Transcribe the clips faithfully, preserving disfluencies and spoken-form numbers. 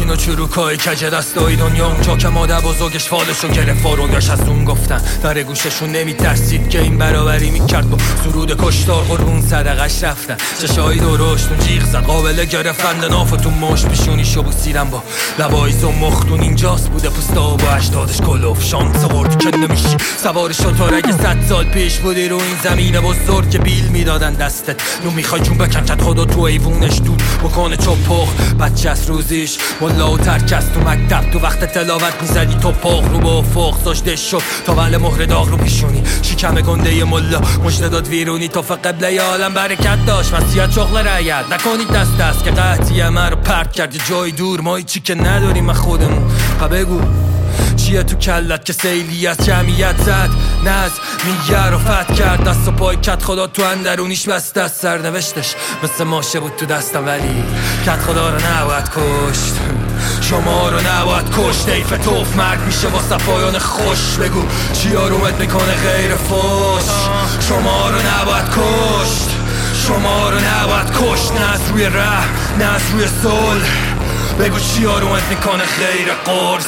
و چروکای کج دستای دنیا، اونجا که مادر بزرگش فالشو گرفت فارونداش از اون گفتن در گوششون نمیترسید که این برابری میکرد با سرود کشتار قربون صدقش رفتن. چشایی درشت اون جیغ زد قابل گرفتن ناف تو مشت پیشونیشو بوسیدم با لبایز و مختون. اینجاست بوده پوستا با هشتادش کلوف شانس آوردی که نمیشی سوار شطور اگه صد سال پیش بودی رو این زمین بزرگ که بیل میدادن دستت. نو میخوای جون بکنچت خدا تو ایوونش دود بکنه چپخ بچه از روزیش ملا و ترکست تو مکتب تو وقت تلاوت میزدی تو پاق رو با افق ساشده شد تا ول مهر داغ رو پیشونی شکم گنده ملا مجده داد ویرونی تا قبله عالم برکت داشت وصیت شغل رعیت نکنید دست دست که قطعی من رو پرت کردی جای دور ما هیچی که نداریم من خودمون. پا بگو چیه تو کلت که سیلی از جمعیت زد نز میگه رو فت کرد دست و پای کت خدا تو اندرونیش بست دست سرنوشتش مثل ماشه بود تو دستم ولی کت خدا رو نباید کشت شما رو نباید کشت ایف توف مرگ میشه واسه پایان خوش. بگو چی آرومت میکنه غیر فوش شما رو نباید کشت شما رو نباید کشت نه از روی ره نه از روی صلح. بگو چی آرومت میکنه غیر قرص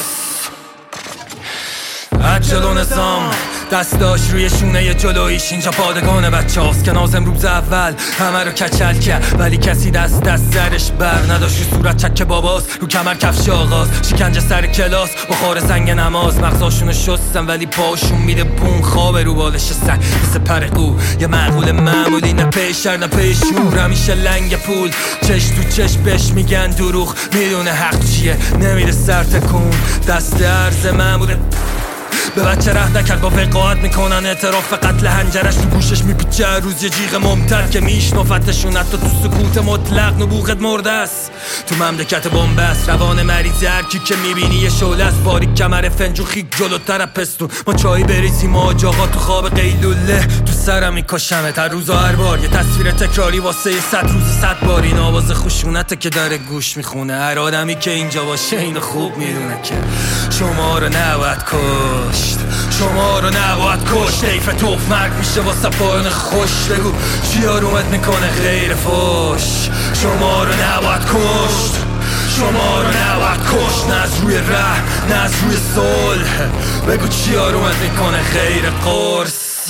عجل و نظام دستاش روی شونه جلویش اینجا پادگان بچه هاست که نازم روز اول همه رو کچل کرد ولی کسی دست دست سرش بر نداشت رو صورت چک باباست رو کمر کفش آغاز شکنجه سر کلاس بخار زنگ نماز مغزاشونو شستن ولی پاشون میده بون خواب رو بالش سنگ مثل پرقو یه معقول معمولی نه پیشر نه پیشور همیشه لنگ پول چش تو چش بهش میگن دروغ میدونه حق چیه نمیره سر تکون دست عرض معموله به بچه ره نکرد با وقاعت میکنن اعتراف قتل هنجرش تو گوشش میپیچه روز یه جیغ ممتد که میشنفتشون حتی تو سکوت مطلق نبوغت مرده است تو مملکت بنبست روان مریض هرکی که میبینی یه شعله است باریک کمر فنجون خیک جلوتر پستون ما چایی بریزیم آج آقا تو خواب قیلوله تو سرم میکشمت هر روز و هر بار یه تصویر تکراری واسه یه صد روز صد بار این آواز خشونته که داره گوش میخونه هر آدمی که اینجا باشه اینو خوب میدونه که شما رو نباید کشت شما رو نباید کشت ایف توف مرگ میشه واسه پایان خوش. بگو چی آرومت میکنه غیر فوش شما رو نباید کشت شما رو نباید کشت نه از روی ره نه از روی صلح. بگو چی آرومت میکنه غیر قرص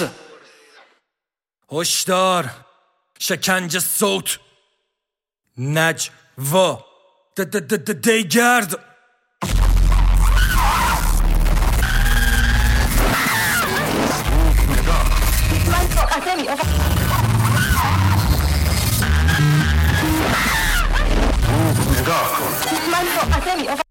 هشدار شکنجه صوت نجوا دیگرد نگاه کن من